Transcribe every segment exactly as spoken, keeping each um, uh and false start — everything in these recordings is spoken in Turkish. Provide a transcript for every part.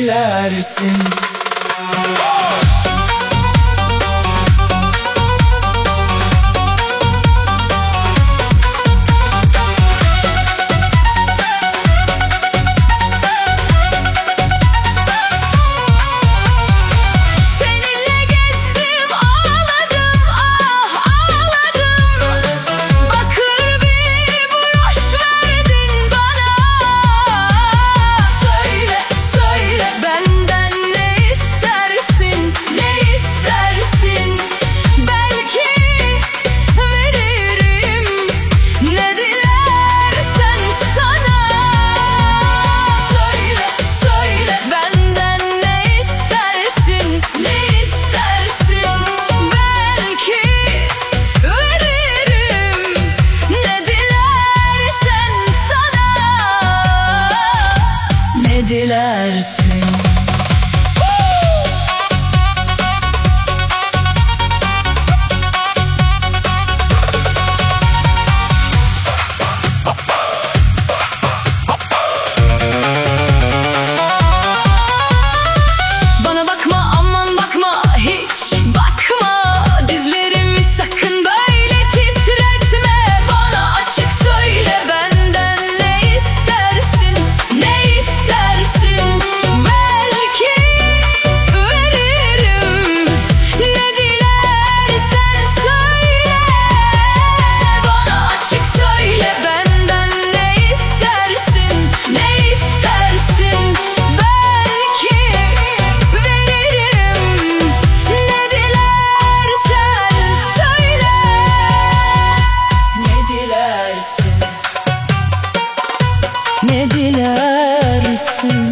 dilersin? Dilersin. Bana bakma, aman bakma, hiç bakma. Dizlerimi sakın böyle titretme. Bana açık söyle, benden ne istersin? Ne istersin? Belki veririm. Ne dilersen söyle. Bana açık söyle, benden ne istersin? Ne istersin? Belki veririm. Ne dilersen söyle. Ne dilersin? Ne dilersin?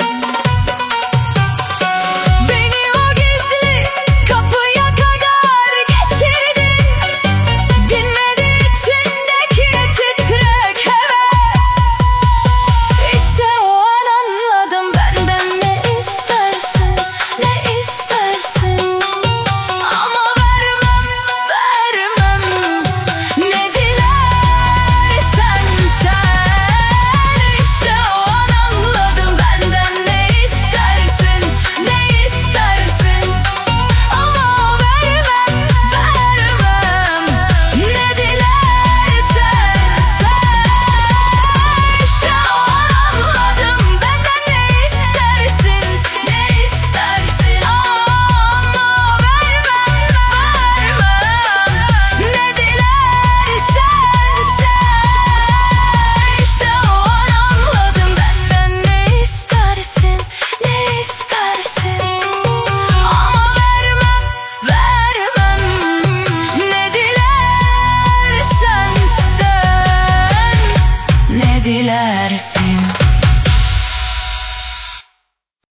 Beni o gizli kapıya kadar geçirdin. Dinmedi içindeki titrek heves. İşte o an anladım, benden ne istersin? Ne istersin? Ama vermem, vermem. Ne dilersen sen. İşte o an anladım, benden ne istersin? Ne istersin? Ama vermem, vermem. Ne dilersen sen. İşte o an anladım, benden ne istersin? Ne istersin? Ama vermem, vermem. Ne dilersen sen. İşte o an anladım, benden ne istersin? Ne istersin? Ama vermem, vermem. Ne dilersen sen. Ne dilersin?